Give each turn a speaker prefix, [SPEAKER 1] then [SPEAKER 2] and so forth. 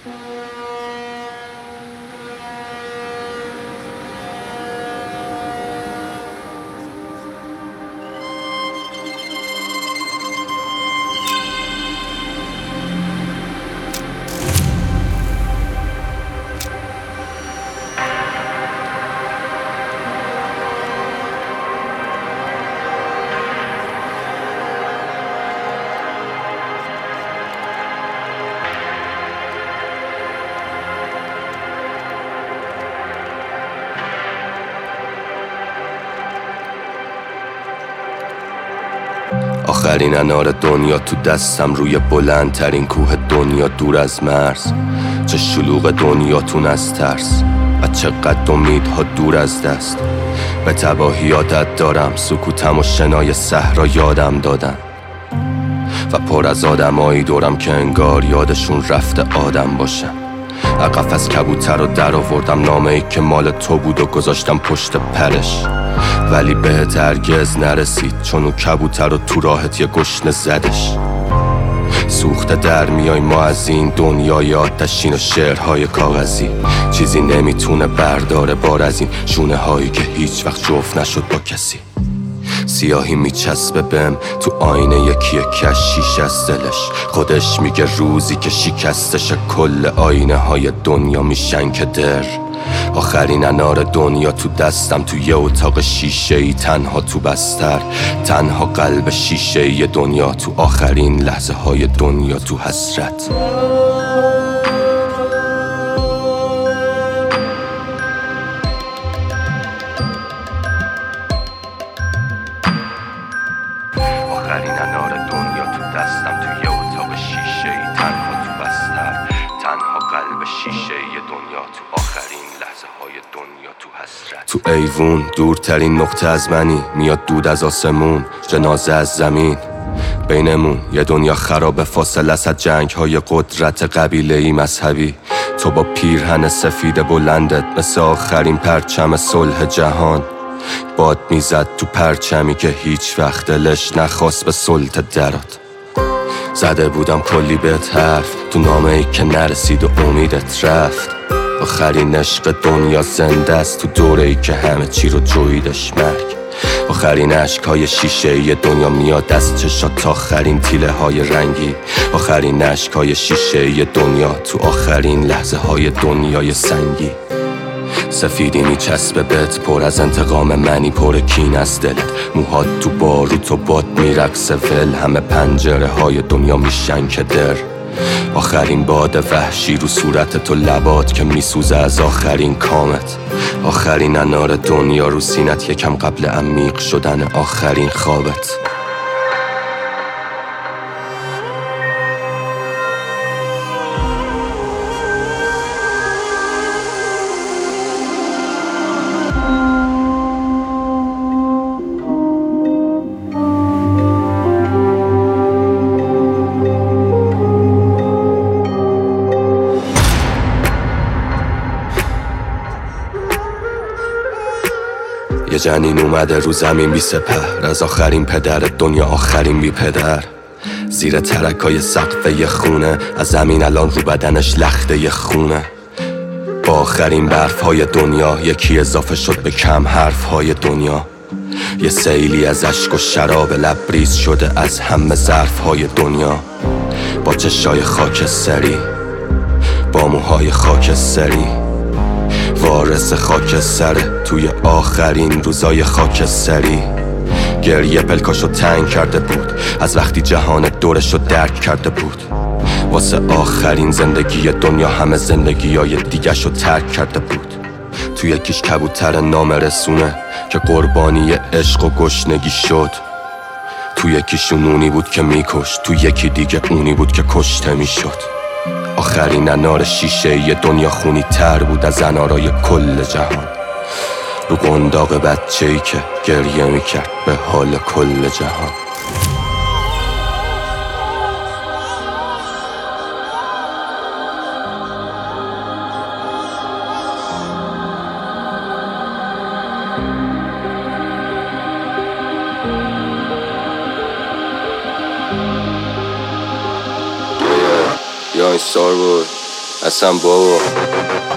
[SPEAKER 1] آخرین انار دنیا تو دستم، روی بلندترین کوه دنیا دور از مرز. چه شلوغ دنیاتون از ترس و چقدر امیدها دور از دست. به تباهی عادت دارم، سکوتم و شنای صحرا یادم دادن و پر از آدمایی دورم که انگار یادشون رفته آدم باشم. عقف از کبوتر رو در آوردم، نامه‌ای که مال تو بود و گذاشتم پشت پرش، ولی بهت هرگز نرسید چون اون کبوتر رو تو راحت یه گشنه زدش. سوخته در میای ما از این دنیای آتشین و شعرهای کاغذی. چیزی نمیتونه برداره بار از این شونه هایی که هیچ وقت جفت نشد با کسی. سیاهی میچسبه بهم تو آینه، یکی کش شیشه از دلش. خودش میگه روزی که شکستش کل آینه های دنیا میشن که در. آخرین انار دنیا تو دستم، تو یه اتاق شیشه‌ای تنها تو بستر. تنها قلب شیشه‌ای دنیا تو آخرین لحظه های دنیا تو حسرت. آخرین انار دنیا تو دستم، تو یه اتاق شیشه‌ای تنها تو بستر. تنها قلب شیشه‌ای دنیا تو آخرین لحظه های دنیا تو حسرت. تو ایوون دورترین نقطه از منی، میاد دود از آسمون، جنازه از زمین. بینمون یه دنیا خراب، فاصله از جنگ های قدرت قبیله‌ای مذهبی. تو با پیرهن سفید بلندت مثل آخرین پرچم صلح جهان باد میزد تو پرچمی که هیچ وقت دلش نخواست به سلطه درات. زده بودم کلی بهت حرف تو نامه‌ای که نرسید و امیدت رفت. آخرین عشق دنیا زنده است تو دوره‌ای که همه چی رو جویدش مرگ. آخرین عشق‌های شیشه‌ای دنیا میاد از چشات تا آخرین تیله های رنگی. آخرین عشق‌های شیشه‌ای دنیا تو آخرین لحظه های دنیای سنگی. سفیدی میچسبه بهت، پر از انتقام منی، پر کین از دلت. موهات تو باروت و باد میرقصه ول، همه پنجره های دنیا میشن که در. آخرین باد وحشی رو صورت تو، لبات که میسوزه از آخرین کامت. آخرین انار دنیا رو سینت، یکم قبل عمیق شدن آخرین خوابت. یه جنین اومده رو زمین بی سپر، از آخرین پدر دنیا آخرین بی پدر. زیر ترکای سقف یه خونه، از زمین الان رو بدنش لخته یه خونه. با آخرین برف های دنیا یکی اضافه شد به کم حرف های دنیا. یه سیلی از عشق و شراب لبریز شده از همه ظرف های دنیا. با چشای خاکستری، با موهای خاکستری، وارث خاکستره توی آخرین روزای خاکستری. گریه پلکاشو تنگ کرده بود از وقتی جهان دورشو درک کرده بود. واسه آخرین زندگی دنیا همه زندگیای دیگه‌شو ترک کرده بود. توی یکیش کبوتر نامرسونه که قربانی عشق و گشنگی شد. توی یکیشون اونی بود که میکشت، توی یکی دیگه اونی بود که کشته میشد. آخرین انار شیشه‌ای دنیا خونی تر بود از انارای کل جهان. رو قنداق بچه‌ای که گریه میکرد به حال کل جهان. یا این Starboy اصلا بابا